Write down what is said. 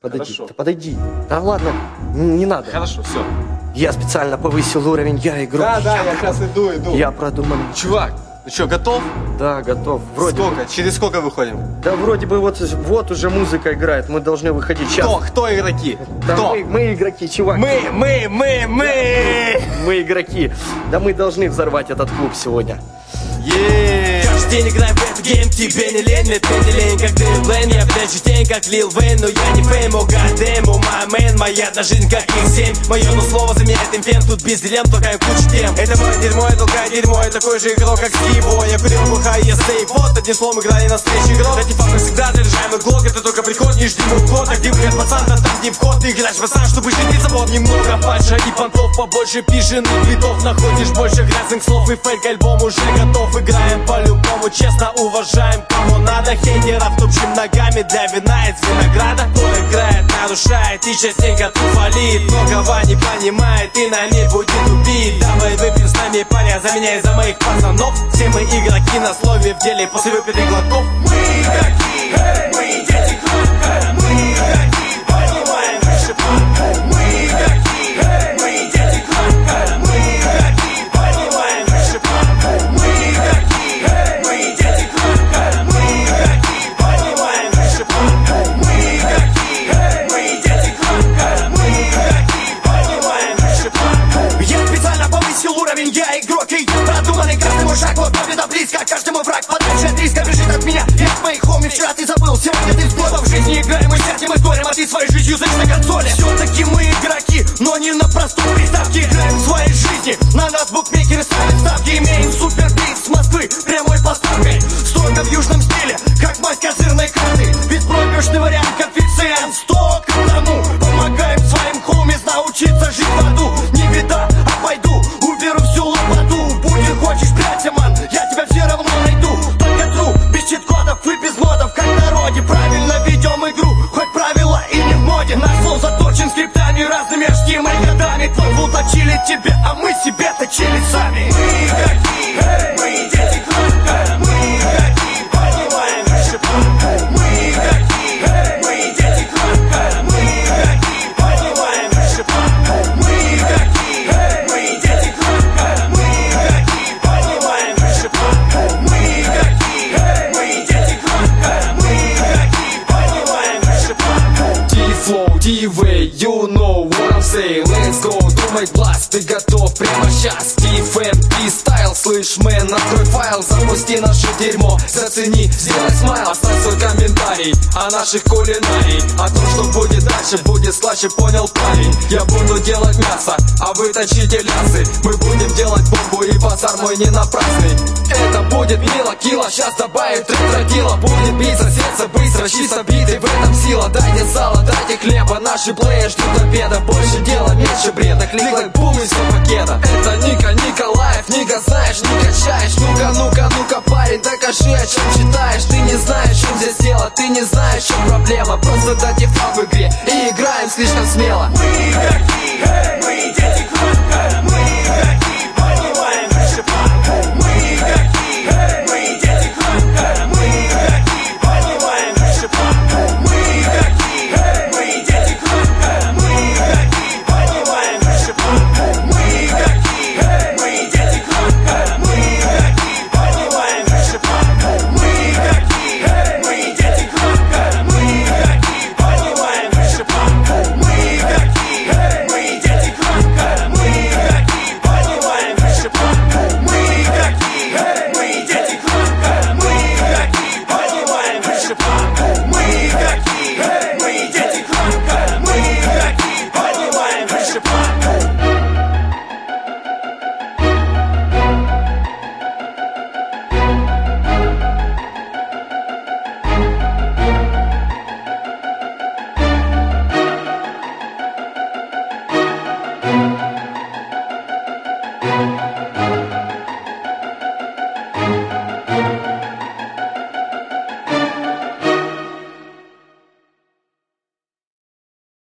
Подойди, Хорошо. да подойди. Да ладно, не надо. Хорошо, все. Я специально повысил уровень, я игрок. Да, я сейчас иду. Я продуманный. Чувак, ну что, готов? Да, готов. Вроде Сколько? Через сколько выходим? Да вроде бы вот уже музыка играет, мы должны выходить сейчас. Кто игроки? Да Кто? мы игроки, чувак. Мы! Мы игроки. Да мы должны взорвать этот клуб сегодня. Каждый день играй в этот гейм, тебе не лень, ведь ты не лень, как Дэйв Блейн. Я прячу тень, как Лил Вейн, но я не фейм, о гадэм, о май мэн. Моя одна жизнь, как X7, мое одно слово заменяет инфен. Тут без дилемм, толкаем кучу тем. Это мое дерьмо, я толкаю дерьмо, я такой же игрок, как Стиво. Я курил, бухаю, я стейк, вот одним словом играли настоящий игрок. Эти факты всегда заряжаем глок, это только приход, не жди мой код. А где выход, пацан, да там где вход. Ты играешь пацан, чтобы жениться, вот немного фальша и понтов, побольше пиженных цветов. Находишь больше грязных слов и фейк, альбом уже готов. Играем по-любому, честно уважаем, кому надо. Хейтеров топчем ногами для вина из винограда. Кто играет, нарушает и частенько туфалит. Многого не понимает и на ней будет убит. Давай выпьем с нами, паря, заменяй за моих пацанов. Все мы игроки на слове, в деле после выпитых глотков. Мы игроки, мы дети клубка. Мы игроки, поднимаем выше планку. Мы игроки, мы дети клубка. Мы игроки, поднимаем выше планку. Мы игроки, мы дети клубка. Мы игроки, поднимаем выше планку. Мы игроки, мы дети клубка. Мы игроки, поднимаем выше планку. Я специально повысил уровень, я игрок, и я продуманный. Каждый мой шаг, вот победа близко. Каждый мой враг подальше от риска бежит от меня. Я с моих хоми, вчера ты забыл, сегодня ты всплыл. В жизни играем, мы сядем и горем, а ты своей жизнью зашь на консоли. Все-таки мы игроки, но не на простой приставке. Играем в своей жизни, на нас букмекеры ставят ставки. Имеем супер бит с Москвы, прямой поставкой. Строго в южном стиле, как мать козырной карты. Беспроигрышный вариант, коэффициент 100 к одному. Помогаем своим хомис научиться жить в аду. Не беда, обойду, уберу всю лопату. Будешь хочешь, прячься, ман, я тебя все равно найду. Только тру, без чит-кодов и без модов, как в народе. Правильно ведем игру, хоть правила и не в моде. Наш слов заточен скриптами, разными ожгими годами. Твой фул точили тебе, а мы себе точили сами. Мы игроки, мы дети клубка. Мы игроки, поднимаем выше планку. Мы игроки, мы дети клубка. Мы игроки, поднимаем выше планку. Мы игроки, мы дети клубка. Мы игроки, поднимаем выше планку. Мы игроки, мы дети клубка. Мы игроки, поднимаем выше планку. D-Flow, D-Way, you know what I'm saying. Let's go, думай глаз, ты готов прямо сейчас. TFM, стайл, слышь, мэн, открой файл, запусти наше дерьмо, зацени, сделай смайл, оставь свой комментарий о наших кулинарий, о том, что будет дальше, будет слаще, понял, парень. Я буду делать мясо, а вы точите лясы. Мы будем делать бомбу, и базар мой не напрасный. Это будет мило, кило, сейчас добавит ретро-кило. Будет биться сердце быстро, чисто битый, в этом сила. Дайте сала, дайте хлеба, наши плеи ждут обеда. Больше дела, меньше бреда, клик, бум из пакета. Это Ника Николаев, Ника знаешь, не качаешь. Ну-ка, парень, докажи, о чем читаешь. Ты не знаешь, что здесь дело, ты не знаешь, в чем проблема. Просто дайте фан в игре и играем слишком смело. Мы игроки.